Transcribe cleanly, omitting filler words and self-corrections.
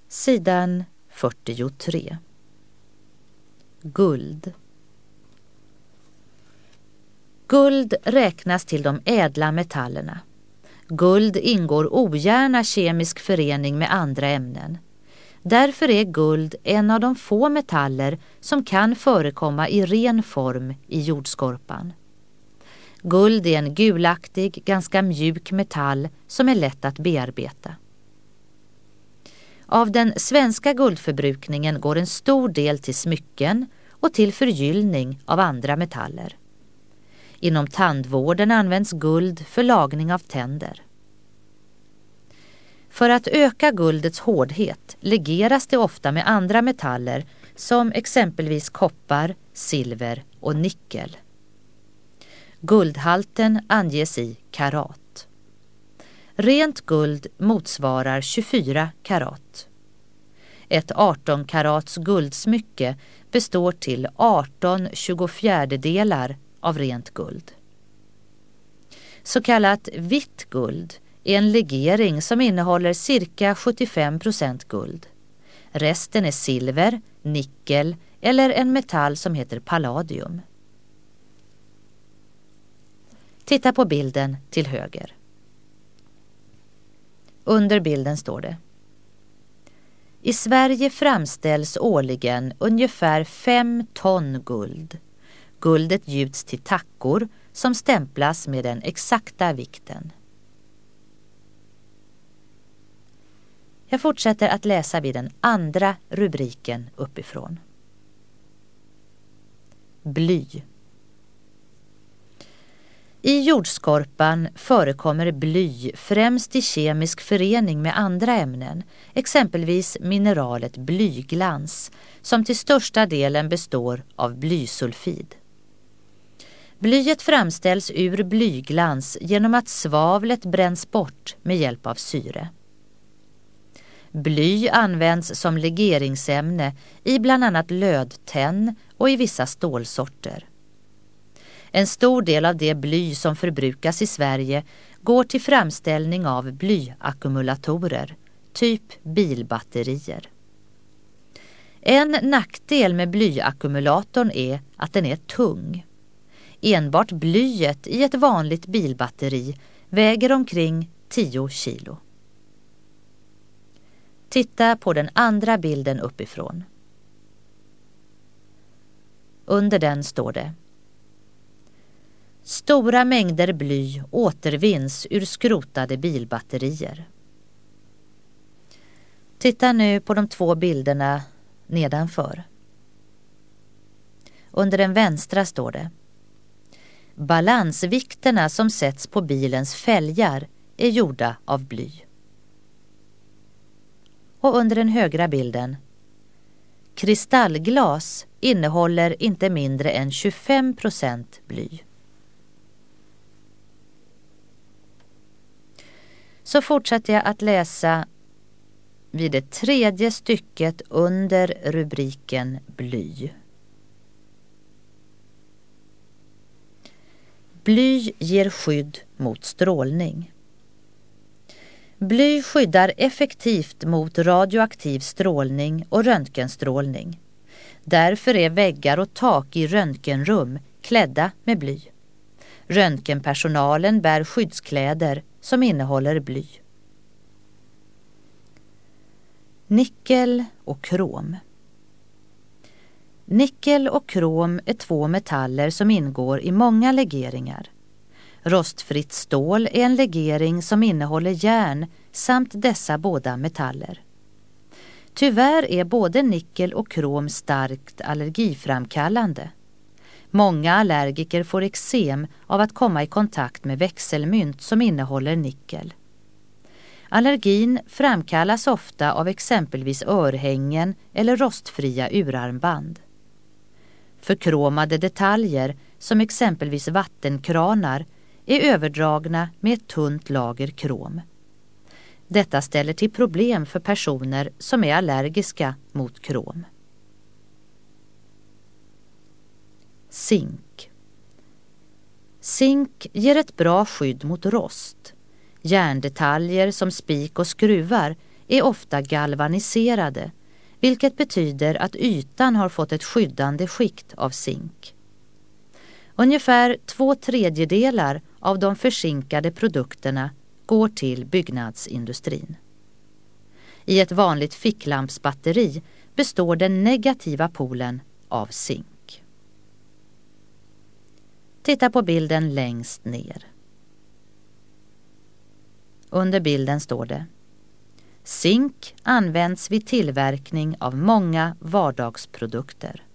Sidan 43. Guld. Guld räknas till de ädla metallerna. Guld ingår ogärna kemisk förening med andra ämnen. Därför är guld en av de få metaller som kan förekomma i ren form i jordskorpan. Guld är en gulaktig, ganska mjuk metall som är lätt att bearbeta. Av den svenska guldförbrukningen går en stor del till smycken och till förgyllning av andra metaller. Inom tandvården används guld för lagning av tänder. För att öka guldets hårdhet legeras det ofta med andra metaller som exempelvis koppar, silver och nickel. Guldhalten anges i karat. Rent guld motsvarar 24 karat. Ett 18 karats guldsmycke består till 18 24-delar av rent guld. Så kallat vitt guld är en legering som innehåller cirka 75% guld. Resten är silver, nickel eller en metall som heter palladium. Titta på bilden till höger. Under bilden står det: i Sverige framställs årligen ungefär 5 ton guld. Guldet gjuts till tackor som stämplas med den exakta vikten. Jag fortsätter att läsa vid den andra rubriken uppifrån. Bly. I jordskorpan förekommer bly främst i kemisk förening med andra ämnen, exempelvis mineralet blyglans, som till största delen består av blysulfid. Blyet framställs ur blyglans genom att svavlet bränns bort med hjälp av syre. Bly används som legeringsämne i bland annat lödtenn och i vissa stålsorter. En stor del av det bly som förbrukas i Sverige går till framställning av blyackumulatorer, typ bilbatterier. En nackdel med blyackumulatorn är att den är tung. Enbart blyet i ett vanligt bilbatteri väger omkring 10 kilo. Titta på den andra bilden uppifrån. Under den står det: stora mängder bly återvinns ur skrotade bilbatterier. Titta nu på de 2 bilderna nedanför. Under den vänstra står det: balansvikterna som sätts på bilens fälgar är gjorda av bly. Och under den högra bilden: kristallglas innehåller inte mindre än 25% bly. Så fortsätter jag att läsa vid det 3:e stycket under rubriken bly. Bly ger skydd mot strålning. Bly skyddar effektivt mot radioaktiv strålning och röntgenstrålning. Därför är väggar och tak i röntgenrum klädda med bly. Röntgenpersonalen bär skyddskläder som innehåller bly. Nickel och krom. Nickel och krom är 2 metaller som ingår i många legeringar. Rostfritt stål är en legering som innehåller järn samt dessa båda metaller. Tyvärr är både nickel och krom starkt allergiframkallande. Många allergiker får eksem av att komma i kontakt med växelmynt som innehåller nickel. Allergin framkallas ofta av exempelvis örhängen eller rostfria urarmband. Förkromade detaljer som exempelvis vattenkranar är överdragna med ett tunt lager krom. Detta ställer till problem för personer som är allergiska mot krom. Zink. Zink ger ett bra skydd mot rost. Järndetaljer som spik och skruvar är ofta galvaniserade, vilket betyder att ytan har fått ett skyddande skikt av zink. Ungefär 2/3 av de förzinkade produkterna går till byggnadsindustrin. I ett vanligt ficklampsbatteri består den negativa polen av zink. Titta på bilden längst ner. Under bilden står det: zink används vid tillverkning av många vardagsprodukter.